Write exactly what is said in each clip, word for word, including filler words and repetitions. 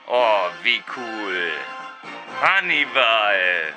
Oh, wie cool. Hannibal.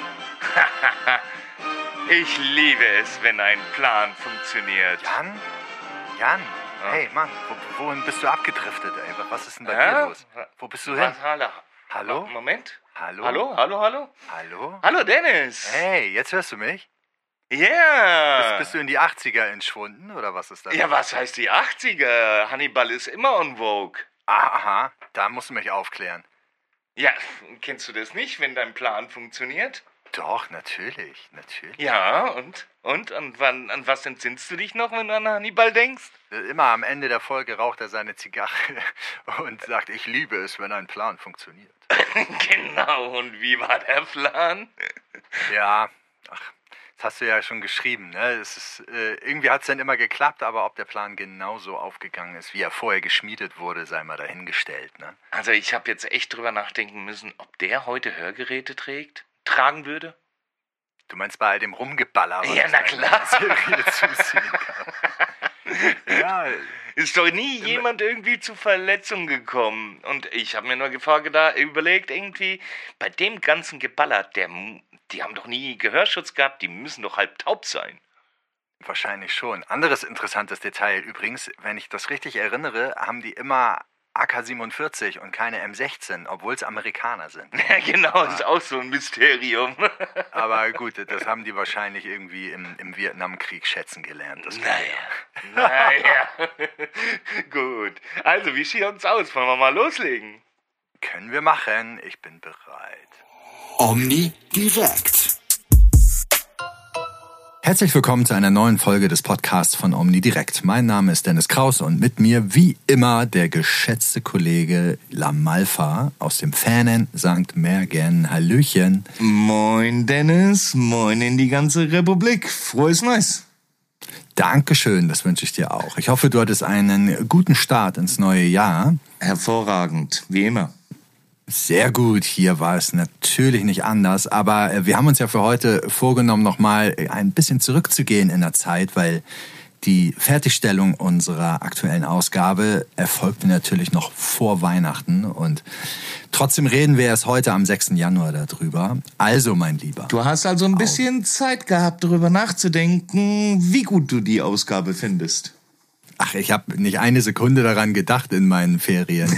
Ich liebe es, wenn ein Plan funktioniert. Jan? Jan? Ja. Hey, Mann, wo, wohin bist du abgedriftet, ey? Was ist denn bei ja? dir los? Wo bist du Was, hin? hallo? Hallo? Moment. Hallo? Hallo, hallo, hallo? Hallo? Hallo, Dennis. Hey, jetzt hörst du mich? Ja. Yeah. Bist, bist du in die achtziger entschwunden, oder was ist das? Ja, was heißt die achtziger? Hannibal ist immer on Vogue. Aha, da musst du mich aufklären. Ja, kennst du das nicht, wenn dein Plan funktioniert? Doch, natürlich, natürlich. Ja, und? Und? An, wann, an was entsinnst du dich noch, wenn du an Hannibal denkst? Immer am Ende der Folge raucht er seine Zigarre und sagt, ich liebe es, wenn ein Plan funktioniert. Genau, und wie war der Plan? Ja, ach, das hast du ja schon geschrieben, ne? Es ist, äh, irgendwie hat es dann immer geklappt, aber ob der Plan genauso aufgegangen ist, wie er vorher geschmiedet wurde, sei mal dahingestellt, ne? Also ich habe jetzt echt drüber nachdenken müssen, ob der heute Hörgeräte trägt, tragen würde. Du meinst bei all dem Rumgeballer, was ja, na klar. Serie zusehen kann. Ja, ist doch nie jemand irgendwie zu Verletzungen gekommen. Und ich habe mir nur Gefahr gedacht, überlegt, irgendwie, bei dem ganzen Geballer, der, die haben doch nie Gehörschutz gehabt, die müssen doch halb taub sein. Wahrscheinlich schon. Anderes interessantes Detail übrigens, wenn ich das richtig erinnere, haben die immer A K siebenundvierzig und keine M sechzehn, obwohl es Amerikaner sind. Ja, genau, ist auch so ein Mysterium. Aber gut, das haben die wahrscheinlich irgendwie im, im Vietnamkrieg schätzen gelernt. Das naja, naja. Gut. Also, wie sieht uns aus? Wollen wir mal loslegen? Können wir machen. Ich bin bereit. Omni direkt. Herzlich willkommen zu einer neuen Folge des Podcasts von Omni direkt. Mein Name ist Dennis Kraus und mit mir wie immer der geschätzte Kollege Lamalfa aus dem fernen Sankt Mergen. Hallöchen. Moin Dennis, moin in die ganze Republik. Frohes Neues. Dankeschön, das wünsche ich dir auch. Ich hoffe, du hattest einen guten Start ins neue Jahr. Hervorragend, wie immer. Sehr gut, hier war es natürlich nicht anders, aber wir haben uns ja für heute vorgenommen, nochmal ein bisschen zurückzugehen in der Zeit, weil die Fertigstellung unserer aktuellen Ausgabe erfolgte natürlich noch vor Weihnachten und trotzdem reden wir erst heute am sechsten Januar darüber. Also, mein Lieber. Du hast also ein bisschen Zeit gehabt, darüber nachzudenken, wie gut du die Ausgabe findest. Ach, ich habe nicht eine Sekunde daran gedacht in meinen Ferien.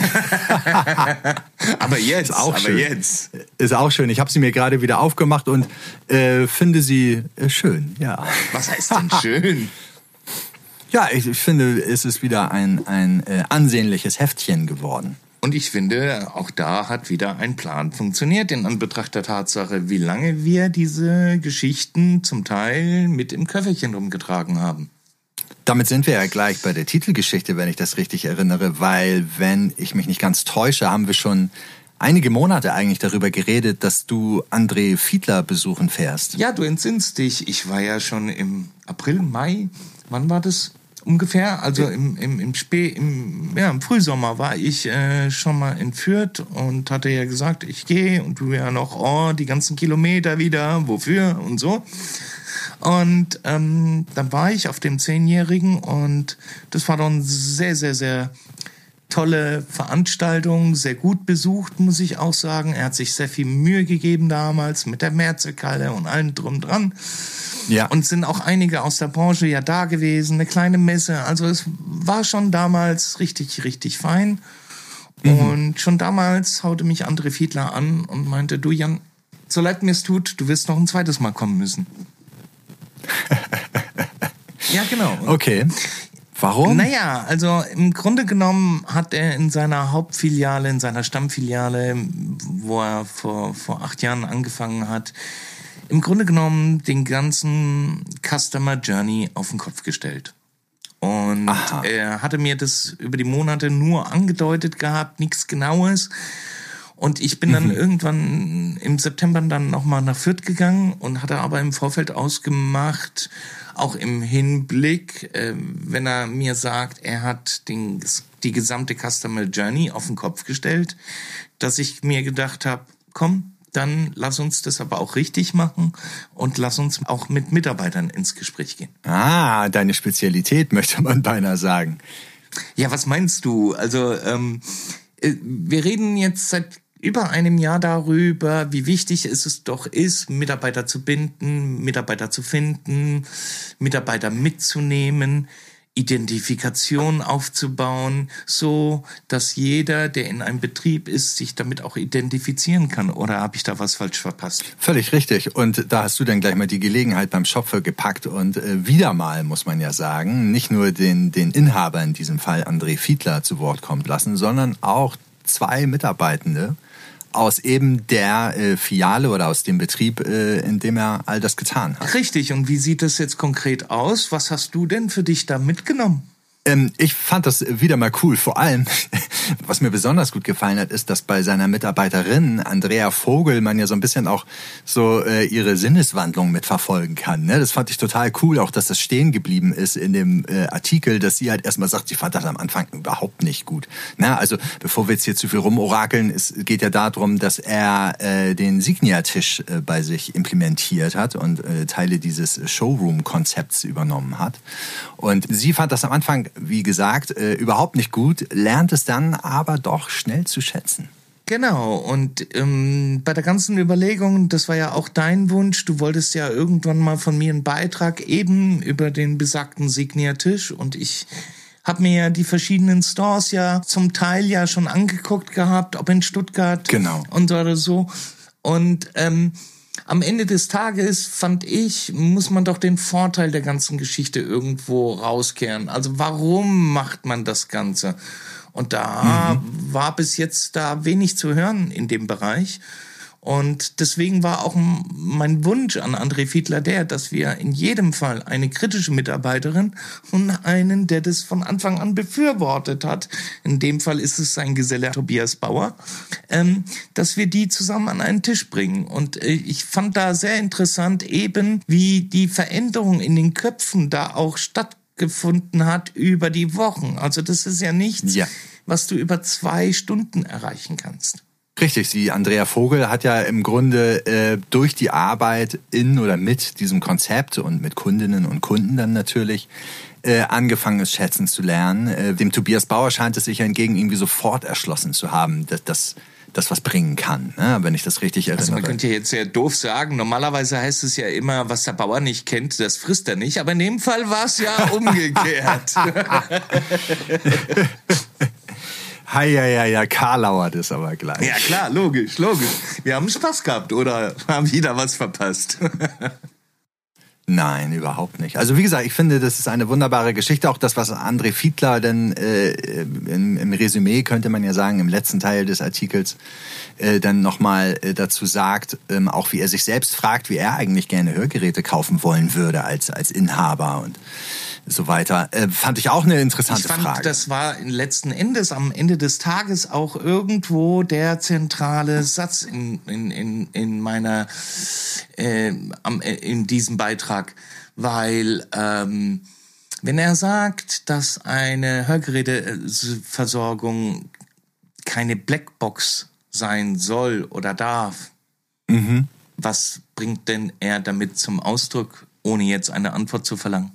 aber jetzt, ist auch aber schön. jetzt. Ist auch schön. Ich habe sie mir gerade wieder aufgemacht und äh, finde sie äh, schön, ja. Was heißt denn schön? Ja, ich, ich finde, es ist wieder ein, ein äh, ansehnliches Heftchen geworden. Und ich finde, auch da hat wieder ein Plan funktioniert, in Anbetracht der Tatsache, wie lange wir diese Geschichten zum Teil mit im Köfferchen rumgetragen haben. Damit sind wir ja gleich bei der Titelgeschichte, wenn ich das richtig erinnere, weil, wenn ich mich nicht ganz täusche, haben wir schon einige Monate eigentlich darüber geredet, dass du André Fiedler besuchen fährst. Ja, du entsinnst dich. Ich war ja schon im April, Mai, wann war das ungefähr? Also im, im, im, Spä im, ja, im Frühsommer war ich äh, schon mal in Fürth und hatte ja gesagt, ich gehe und du ja noch, oh, die ganzen Kilometer wieder, wofür und so. Und ähm, dann war ich auf dem Zehnjährigen und das war dann sehr, sehr, sehr tolle Veranstaltung, sehr gut besucht, muss ich auch sagen. Er hat sich sehr viel Mühe gegeben damals mit der Mehrzweckhalle und allem drum dran. Ja. Und sind auch einige aus der Branche ja da gewesen, eine kleine Messe. Also es war schon damals richtig, richtig fein. Mhm. Und schon damals haute mich André Fiedler an und meinte, du Jan, so leid mir es tut, du wirst noch ein zweites Mal kommen müssen. Ja, genau. Okay. Warum? Naja, also im Grunde genommen hat er in seiner Hauptfiliale, in seiner Stammfiliale, wo er vor, vor acht Jahren angefangen hat, im Grunde genommen den ganzen Customer Journey auf den Kopf gestellt. Und Aha. er hatte mir das über die Monate nur angedeutet gehabt, nichts Genaues. Und ich bin dann mhm. irgendwann im September dann nochmal nach Fürth gegangen und hatte aber im Vorfeld ausgemacht, auch im Hinblick, äh, wenn er mir sagt, er hat den, die gesamte Customer Journey auf den Kopf gestellt, dass ich mir gedacht habe, komm, dann lass uns das aber auch richtig machen und lass uns auch mit Mitarbeitern ins Gespräch gehen. Ah, deine Spezialität, möchte man beinahe sagen. Ja, was meinst du? Also, ähm, Wir reden jetzt seit über einem Jahr darüber, wie wichtig es doch ist, Mitarbeiter zu binden, Mitarbeiter zu finden, Mitarbeiter mitzunehmen, Identifikation aufzubauen, so dass jeder, der in einem Betrieb ist, sich damit auch identifizieren kann. Oder habe ich da was falsch verpasst? Völlig richtig. Und da hast du dann gleich mal die Gelegenheit beim Schopfe gepackt und äh, wieder mal, muss man ja sagen, nicht nur den, den Inhaber, in diesem Fall André Fiedler, zu Wort kommen lassen, sondern auch zwei Mitarbeitende aus eben der äh, Filiale oder aus dem Betrieb, äh, in dem er all das getan hat. Richtig. Und wie sieht das jetzt konkret aus? Was hast du denn für dich da mitgenommen? Ähm, ich fand das wieder mal cool. Vor allem, was mir besonders gut gefallen hat, ist, dass bei seiner Mitarbeiterin Andrea Vogel man ja so ein bisschen auch so äh, ihre Sinneswandlung mitverfolgen kann. Ne? Das fand ich total cool, auch dass das stehen geblieben ist in dem äh, Artikel, dass sie halt erstmal sagt, sie fand das am Anfang überhaupt nicht gut. Na, also bevor wir jetzt hier zu viel rumorakeln, es geht ja darum, dass er äh, den Signia-Tisch äh, bei sich implementiert hat und äh, Teile dieses Showroom-Konzepts übernommen hat. Und sie fand das am Anfang, wie gesagt, äh, überhaupt nicht gut, lernt es dann aber doch schnell zu schätzen. Genau, und ähm, bei der ganzen Überlegung, das war ja auch dein Wunsch, du wolltest ja irgendwann mal von mir einen Beitrag eben über den besagten Signia-Tisch, und ich habe mir ja die verschiedenen Stores ja zum Teil ja schon angeguckt gehabt, ob in Stuttgart genau. und oder so. Und ähm, am Ende des Tages, fand ich, muss man doch den Vorteil der ganzen Geschichte irgendwo rauskehren. Also warum macht man das Ganze? Und da mhm. war bis jetzt da wenig zu hören in dem Bereich. Und deswegen war auch mein Wunsch an André Fiedler der, dass wir in jedem Fall eine kritische Mitarbeiterin und einen, der das von Anfang an befürwortet hat, in dem Fall ist es sein Geselle Tobias Bauer, ähm, dass wir die zusammen an einen Tisch bringen. Und äh, ich fand da sehr interessant eben, wie die Veränderung in den Köpfen da auch stattgefunden hat über die Wochen. Also das ist ja nichts, ja. was du über zwei Stunden erreichen kannst. Richtig, die Andrea Vogel hat ja im Grunde äh, durch die Arbeit in oder mit diesem Konzept und mit Kundinnen und Kunden dann natürlich äh, angefangen, es schätzen zu lernen. Äh, dem Tobias Bauer scheint es sich ja hingegen irgendwie sofort erschlossen zu haben, dass das das was bringen kann, ne? Wenn ich das richtig erinnere. Also man könnte ja jetzt sehr doof sagen, normalerweise heißt es ja immer, was der Bauer nicht kennt, das frisst er nicht, aber in dem Fall war es ja umgekehrt. Hei, ja, ja, ja, Karlauert ist aber gleich. Ja klar, logisch, logisch. Wir haben Spaß gehabt oder haben wieder was verpasst? Nein, überhaupt nicht. Also wie gesagt, ich finde, das ist eine wunderbare Geschichte. Auch das, was André Fiedler denn äh, im, im Resümee, könnte man ja sagen, im letzten Teil des Artikels äh, dann nochmal äh, dazu sagt, ähm, auch wie er sich selbst fragt, wie er eigentlich gerne Hörgeräte kaufen wollen würde als, als Inhaber und so weiter. Äh, fand ich auch eine interessante ich fand, Frage. Das war letzten Endes am Ende des Tages auch irgendwo der zentrale Satz in, in, in, in meiner äh, in diesem Beitrag, weil ähm, wenn er sagt, dass eine Hörgeräteversorgung keine Blackbox sein soll oder darf, mhm. was bringt denn er damit zum Ausdruck, ohne jetzt eine Antwort zu verlangen?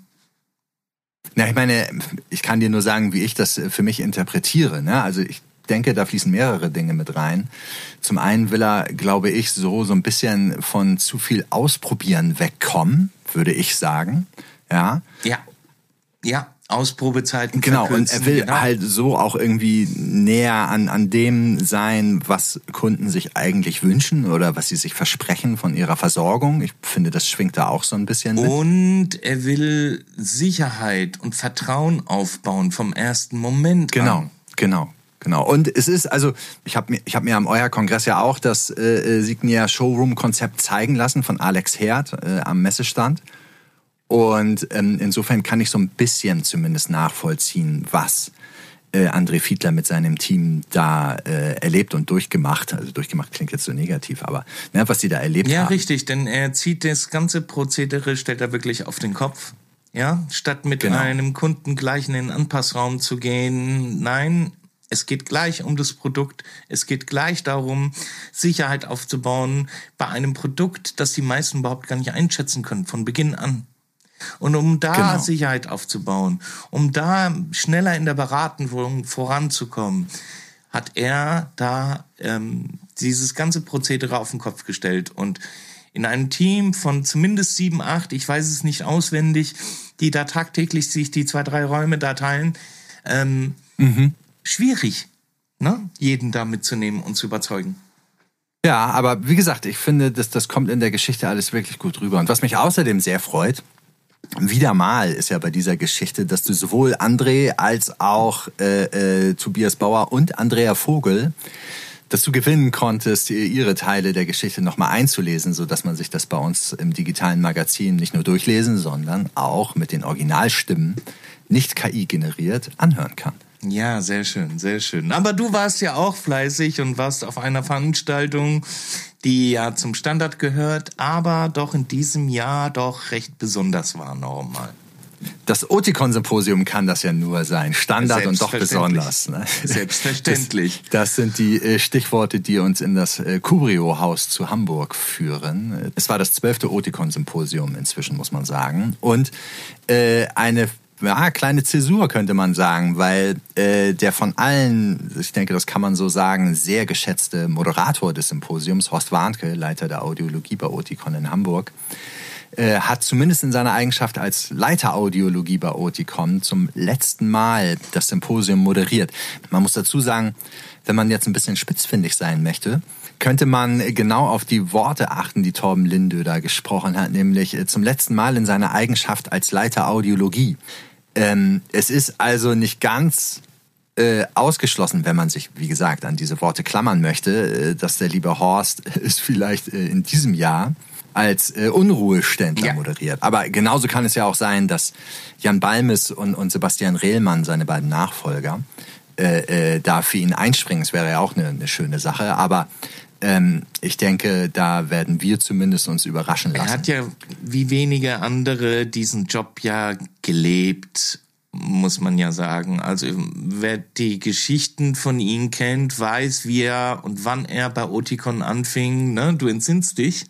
Na, ich meine, ich kann dir nur sagen, wie ich das für mich interpretiere. Ne? Also ich denke, da fließen mehrere Dinge mit rein. Zum einen will er, glaube ich, so so ein bisschen von zu viel Ausprobieren wegkommen, würde ich sagen. Ja. Ja. Ja. Ausprobezeiten. Genau, und er will genau. halt so auch irgendwie näher an, an dem sein, was Kunden sich eigentlich wünschen oder was sie sich versprechen von ihrer Versorgung. Ich finde, das schwingt da auch so ein bisschen mit. Und er will Sicherheit und Vertrauen aufbauen vom ersten Moment genau, an. Genau, genau. Genau. Und es ist, also, ich habe mir, ich hab mir am euer Kongress ja auch das äh, Signia Showroom-Konzept zeigen lassen von Alex Herd äh, am Messestand. Und ähm, insofern kann ich so ein bisschen zumindest nachvollziehen, was äh, André Fiedler mit seinem Team da äh, erlebt und durchgemacht. Also durchgemacht klingt jetzt so negativ, aber ne, was sie da erlebt ja, haben. Ja, richtig, denn er zieht das ganze Prozedere, stellt er wirklich auf den Kopf. Ja, statt mit genau. einem Kunden gleich in den Anpassraum zu gehen. Nein, es geht gleich um das Produkt. Es geht gleich darum, Sicherheit aufzubauen bei einem Produkt, das die meisten überhaupt gar nicht einschätzen können, von Beginn an. Und um da genau. Sicherheit aufzubauen, um da schneller in der Beratung voranzukommen, hat er da ähm, dieses ganze Prozedere auf den Kopf gestellt. Und in einem Team von zumindest sieben, acht, ich weiß es nicht auswendig, die da tagtäglich sich die zwei, drei Räume da teilen, ähm, mhm. schwierig, ne? jeden da mitzunehmen und zu überzeugen. Ja, aber wie gesagt, ich finde, das, das kommt in der Geschichte alles wirklich gut rüber. Und was mich außerdem sehr freut, wieder mal ist ja bei dieser Geschichte, dass du sowohl André als auch äh, äh, Tobias Bauer und Andrea Vogel, dass du gewinnen konntest, ihre Teile der Geschichte nochmal einzulesen, sodass man sich das bei uns im digitalen Magazin nicht nur durchlesen, sondern auch mit den Originalstimmen, nicht K I generiert, anhören kann. Ja, sehr schön, sehr schön. Aber du warst ja auch fleißig und warst auf einer Veranstaltung, die ja zum Standard gehört, aber doch in diesem Jahr doch recht besonders war nochmal. Das Oticon-Symposium kann das ja nur sein. Standard und doch besonders. Ne? Selbstverständlich. Das, das sind die Stichworte, die uns in das Kubrio-Haus zu Hamburg führen. Es war das zwölfte Oticon-Symposium inzwischen, muss man sagen. Und äh, eine ja, kleine Zäsur könnte man sagen, weil äh, der von allen, ich denke, das kann man so sagen, sehr geschätzte Moderator des Symposiums, Horst Warnke, Leiter der Audiologie bei Oticon in Hamburg, äh, hat zumindest in seiner Eigenschaft als Leiter Audiologie bei Oticon zum letzten Mal das Symposium moderiert. Man muss dazu sagen, wenn man jetzt ein bisschen spitzfindig sein möchte, könnte man genau auf die Worte achten, die Torben Lindö da gesprochen hat, nämlich äh, zum letzten Mal in seiner Eigenschaft als Leiter Audiologie. Ähm, es ist also nicht ganz äh, ausgeschlossen, wenn man sich, wie gesagt, an diese Worte klammern möchte, äh, dass der liebe Horst es vielleicht äh, in diesem Jahr als äh, Unruheständler ja. moderiert. Aber genauso kann es ja auch sein, dass Jan Balmes und, und Sebastian Rehlmann, seine beiden Nachfolger, äh, äh, da für ihn einspringen. Das wäre ja auch eine, eine schöne Sache. Aber Ähm, ich denke, da werden wir zumindest uns überraschen lassen. Er hat ja wie wenige andere diesen Job ja gelebt, muss man ja sagen. Also wer die Geschichten von ihm kennt, weiß, wie er und wann er bei Oticon anfing. Ne? Du entsinnst dich.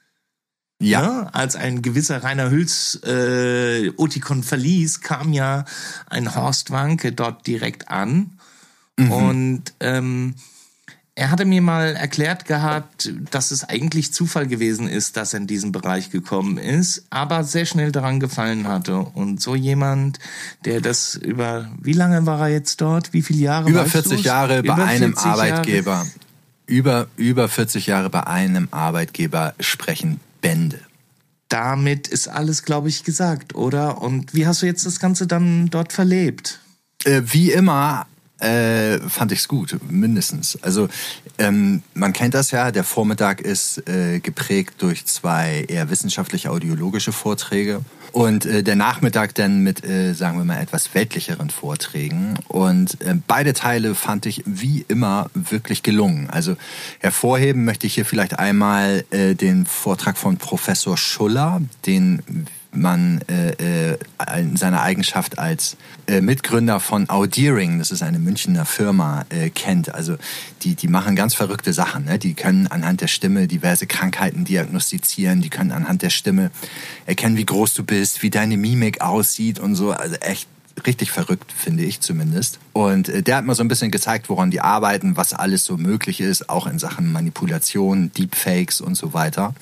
Ja. Ne? Als ein gewisser Rainer Hüls äh, Oticon verließ, kam ja ein Horst Warnke dort direkt an. Mhm. Und ähm, er hatte mir mal erklärt gehabt, dass es eigentlich Zufall gewesen ist, dass er in diesen Bereich gekommen ist, aber sehr schnell daran gefallen hatte. Und so jemand, der das über, wie lange war er jetzt dort? Wie viele Jahre? Über vierzig Jahre bei einem Arbeitgeber. Über, über vierzig Jahre bei einem Arbeitgeber sprechen Bände. Damit ist alles, glaube ich, gesagt, oder? Und wie hast du jetzt das Ganze dann dort verlebt? Äh, wie immer Äh, fand ich's gut, mindestens. Also ähm, man kennt das ja, der Vormittag ist äh, geprägt durch zwei eher wissenschaftlich-audiologische Vorträge und äh, der Nachmittag dann mit, äh, sagen wir mal, etwas weltlicheren Vorträgen. Und äh, beide Teile fand ich wie immer wirklich gelungen. Also hervorheben möchte ich hier vielleicht einmal äh, den Vortrag von Professor Schuller, den man äh, in seiner Eigenschaft als äh, Mitgründer von Audiering, das ist eine Münchner Firma, äh, kennt. Also die, die machen ganz verrückte Sachen. Ne? Die können anhand der Stimme diverse Krankheiten diagnostizieren. Die können anhand der Stimme erkennen, wie groß du bist, wie deine Mimik aussieht und so. Also echt richtig verrückt, finde ich zumindest. Und äh, der hat mal so ein bisschen gezeigt, woran die arbeiten, was alles so möglich ist, auch in Sachen Manipulation, Deepfakes und so weiter.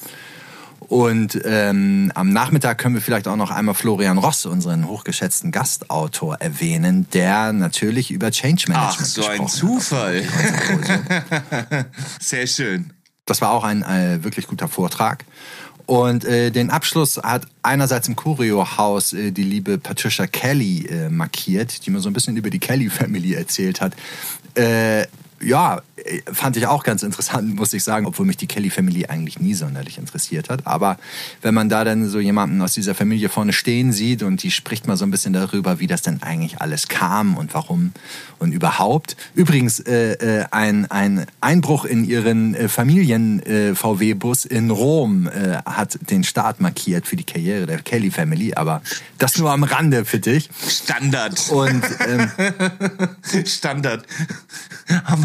Und ähm, am Nachmittag können wir vielleicht auch noch einmal Florian Ross, unseren hochgeschätzten Gastautor, erwähnen, der natürlich über Change Management Ach, so gesprochen ein Zufall. hat. Sehr schön. Das war auch ein äh, wirklich guter Vortrag. Und äh, den Abschluss hat einerseits im Curio-Haus äh, die liebe Patricia Kelly äh, markiert, die mir so ein bisschen über die Kelly-Family erzählt hat. Äh, Ja, fand ich auch ganz interessant, muss ich sagen, obwohl mich die Kelly-Family eigentlich nie sonderlich interessiert hat. Aber wenn man da dann so jemanden aus dieser Familie vorne stehen sieht und die spricht mal so ein bisschen darüber, wie das denn eigentlich alles kam und warum und überhaupt. Übrigens, äh, äh, ein, ein Einbruch in ihren äh, Familien-V W-Bus äh, in Rom äh, hat den Start markiert für die Karriere der Kelly-Family. Aber das nur am Rande für dich. Standard. Und ähm, Standard. Haben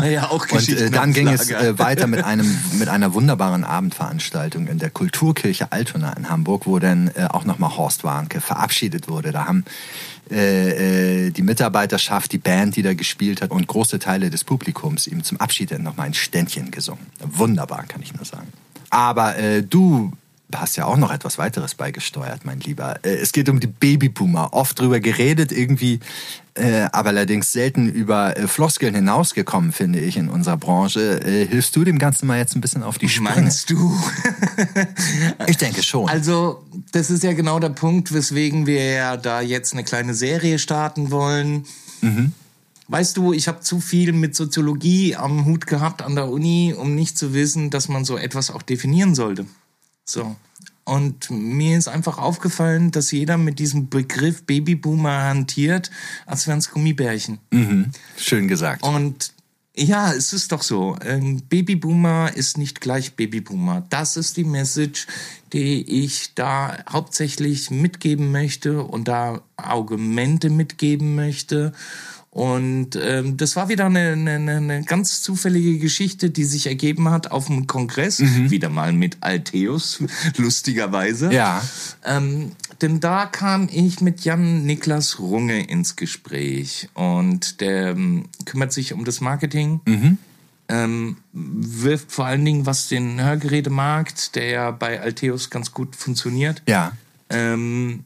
Ja, auch Und äh, dann ging es Geschichten äh, weiter mit einem mit einer wunderbaren Abendveranstaltung in der Kulturkirche Altona in Hamburg, wo dann äh, auch nochmal Horst Warnke verabschiedet wurde. Da haben äh, äh, die Mitarbeiterschaft, die Band, die da gespielt hat und große Teile des Publikums ihm zum Abschied dann nochmal ein Ständchen gesungen. Wunderbar, kann ich nur sagen. Aber äh, du hast ja auch noch etwas weiteres beigesteuert, mein Lieber. Äh, es geht um die Babyboomer. Oft drüber geredet, irgendwie, äh, aber allerdings selten über äh, Floskeln hinausgekommen, finde ich, in unserer Branche. Äh, hilfst du dem Ganzen mal jetzt ein bisschen auf die Sprünge? Meinst du? Ich denke schon. Also, das ist ja genau der Punkt, weswegen wir ja da jetzt eine kleine Serie starten wollen. Mhm. Weißt du, ich habe zu viel mit Soziologie am Hut gehabt an der Uni, um nicht zu wissen, dass man so etwas auch definieren sollte. So. Und mir ist einfach aufgefallen, dass jeder mit diesem Begriff Babyboomer hantiert, als wären es Gummibärchen. Mhm. Schön gesagt. Und ja, es ist doch so. Ein Babyboomer ist nicht gleich Babyboomer. Das ist die Message, die ich da hauptsächlich mitgeben möchte und da Argumente mitgeben möchte. Und ähm, das war wieder eine, eine, eine ganz zufällige Geschichte, die sich ergeben hat auf dem Kongress, mhm. wieder mal mit Alteus, lustigerweise. Ja. Ähm, denn da kam ich mit Jan-Niklas Runge ins Gespräch und der ähm, kümmert sich um das Marketing, mhm. ähm, wirft vor allen Dingen, was den Hörgerätemarkt, der ja bei Alteus ganz gut funktioniert, ja. ähm,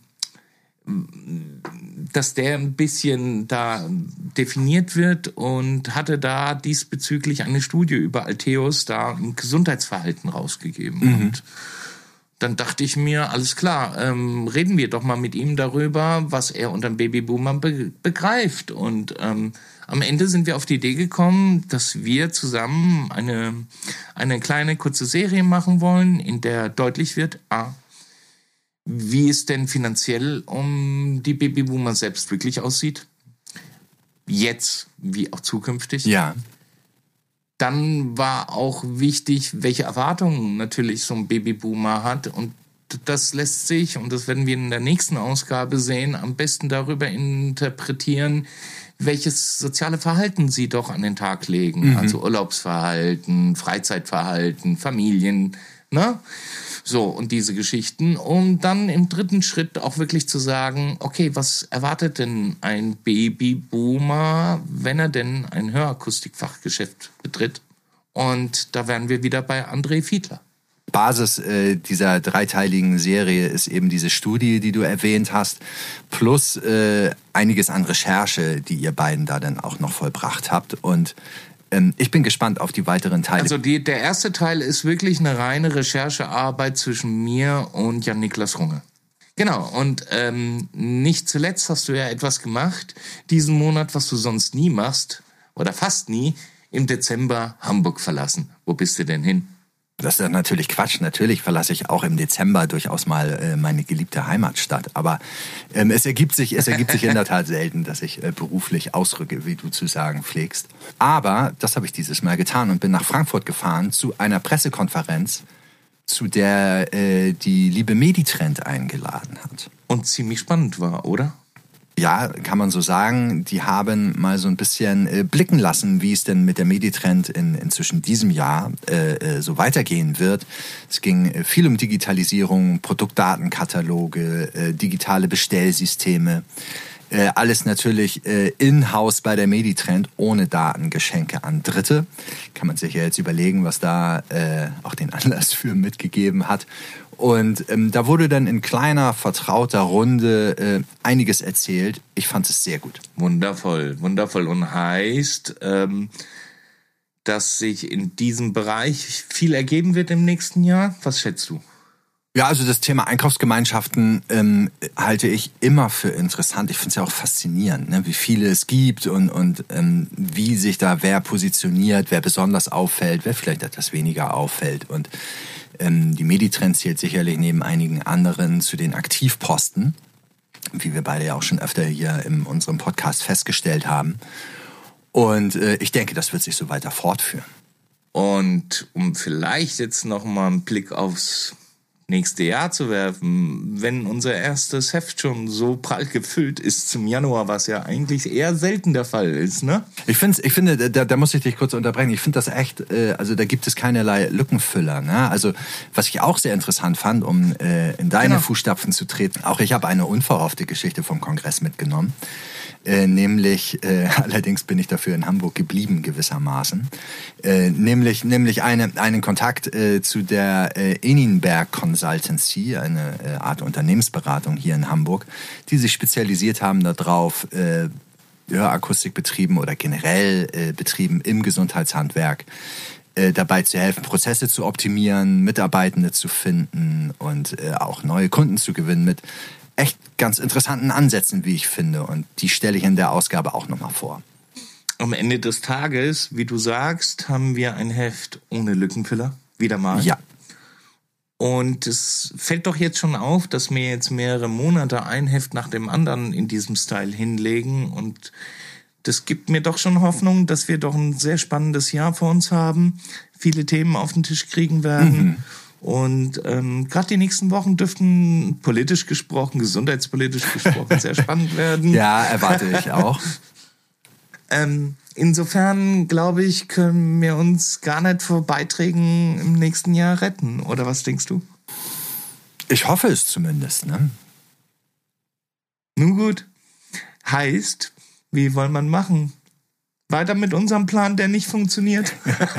dass der ein bisschen da definiert wird und hatte da diesbezüglich eine Studie über Alteus da ein Gesundheitsverhalten rausgegeben. Mhm. Und dann dachte ich mir, alles klar, ähm, reden wir doch mal mit ihm darüber, was er unter dem Babyboomer be- begreift. Und ähm, am Ende sind wir auf die Idee gekommen, dass wir zusammen eine, eine kleine, kurze Serie machen wollen, in der deutlich wird, ah, wie es denn finanziell um die Babyboomer selbst wirklich aussieht. Jetzt wie auch zukünftig. Ja. Dann war auch wichtig, welche Erwartungen natürlich so ein Babyboomer hat. Und das lässt sich, und das werden wir in der nächsten Ausgabe sehen, am besten darüber interpretieren, welches soziale Verhalten sie doch an den Tag legen. Mhm. Also Urlaubsverhalten, Freizeitverhalten, Familien, ne? So, und diese Geschichten, um dann im dritten Schritt auch wirklich zu sagen, okay, was erwartet denn ein Babyboomer, wenn er denn ein Hörakustikfachgeschäft betritt? Und da wären wir wieder bei André Fiedler. Basis äh, dieser dreiteiligen Serie ist eben diese Studie, die du erwähnt hast, plus äh, einiges an Recherche, die ihr beiden da dann auch noch vollbracht habt. Und ähm, ich bin gespannt auf die weiteren Teile. Also die, der erste Teil ist wirklich eine reine Recherchearbeit zwischen mir und Jan-Niklas Runge. Genau, und ähm, nicht zuletzt hast du ja etwas gemacht, diesen Monat, was du sonst nie machst, oder fast nie, im Dezember Hamburg verlassen. Wo bist du denn hin? Das ist natürlich Quatsch. Natürlich verlasse ich auch im Dezember durchaus mal äh, meine geliebte Heimatstadt. Aber ähm, es ergibt sich, es ergibt sich in der Tat selten, dass ich äh, beruflich ausrücke, wie du zu sagen pflegst. Aber das habe ich dieses Mal getan und bin nach Frankfurt gefahren zu einer Pressekonferenz, zu der äh, die liebe Meditrend eingeladen hat. Und ziemlich spannend war, oder? Ja, kann man so sagen. Die haben mal so ein bisschen äh, blicken lassen, wie es denn mit der Meditrend in inzwischen diesem Jahr äh, äh, so weitergehen wird. Es ging äh, viel um Digitalisierung, Produktdatenkataloge, äh, digitale Bestellsysteme. Äh, alles natürlich äh, in-house bei der Meditrend, ohne Datengeschenke an Dritte. Kann man sich ja jetzt überlegen, was da äh, auch den Anlass für mitgegeben hat. Und ähm, da wurde dann in kleiner, vertrauter Runde äh, einiges erzählt. Ich fand es sehr gut. Wundervoll, wundervoll. Und heißt, ähm, dass sich in diesem Bereich viel ergeben wird im nächsten Jahr? Was schätzt du? Ja, also das Thema Einkaufsgemeinschaften ähm, halte ich immer für interessant. Ich finde es ja auch faszinierend, ne? Wie viele es gibt und, und ähm, wie sich da wer positioniert, wer besonders auffällt, wer vielleicht etwas weniger auffällt. Und ähm, die Meditrend zählt sicherlich neben einigen anderen zu den Aktivposten, wie wir beide ja auch schon öfter hier in unserem Podcast festgestellt haben. Und äh, ich denke, das wird sich so weiter fortführen. Und um vielleicht jetzt noch mal einen Blick aufs nächste Jahr zu werfen, wenn unser erstes Heft schon so prall gefüllt ist zum Januar, was ja eigentlich eher selten der Fall ist, ne? Ich finde, ich finde, da, da muss ich dich kurz unterbrechen. Ich finde das echt, äh, also da gibt es keinerlei Lückenfüller, ne? Also was ich auch sehr interessant fand, um äh, in deine genau. Fußstapfen zu treten. Auch ich habe eine unverhoffte Geschichte vom Kongress mitgenommen. Äh, nämlich, äh, allerdings bin ich dafür in Hamburg geblieben gewissermaßen, äh, nämlich, nämlich eine, einen Kontakt äh, zu der äh, Eninberg Consultancy, eine äh, Art Unternehmensberatung hier in Hamburg, die sich spezialisiert haben darauf, äh, Hörakustikbetrieben oder generell äh, Betrieben im Gesundheitshandwerk äh, dabei zu helfen, Prozesse zu optimieren, Mitarbeitende zu finden und äh, auch neue Kunden zu gewinnen mit echt ganz interessanten Ansätzen, wie ich finde. Und die stelle ich in der Ausgabe auch nochmal vor. Am Ende des Tages, wie du sagst, haben wir ein Heft ohne Lückenfüller. Wieder mal. Ja. Und es fällt doch jetzt schon auf, dass wir jetzt mehrere Monate ein Heft nach dem anderen in diesem Style hinlegen. Und das gibt mir doch schon Hoffnung, dass wir doch ein sehr spannendes Jahr vor uns haben, viele Themen auf den Tisch kriegen werden. Mhm. Und ähm, gerade die nächsten Wochen dürften politisch gesprochen, gesundheitspolitisch gesprochen, sehr spannend werden. Ja, erwarte ich auch. ähm, insofern, glaube ich, können wir uns gar nicht vor Beiträgen im nächsten Jahr retten. Oder was denkst du? Ich hoffe es zumindest, ne? Nun gut. Heißt, wie wollen wir machen? Weiter mit unserem Plan, der nicht funktioniert?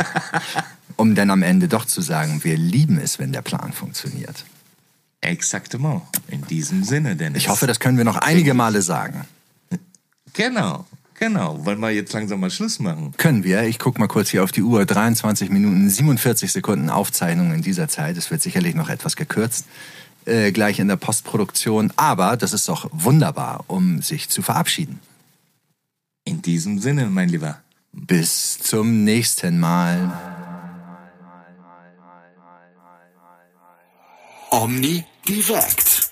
Um dann am Ende doch zu sagen, wir lieben es, wenn der Plan funktioniert. Exaktement. In diesem Sinne, Dennis. Ich hoffe, das können wir noch einige Male sagen. Genau, genau. Wollen wir jetzt langsam mal Schluss machen? Können wir. Ich gucke mal kurz hier auf die Uhr. dreiundzwanzig Minuten, siebenundvierzig Sekunden Aufzeichnung in dieser Zeit. Es wird sicherlich noch etwas gekürzt, äh, gleich in der Postproduktion. Aber das ist doch wunderbar, um sich zu verabschieden. In diesem Sinne, mein Lieber. Bis zum nächsten Mal. Omni direkt.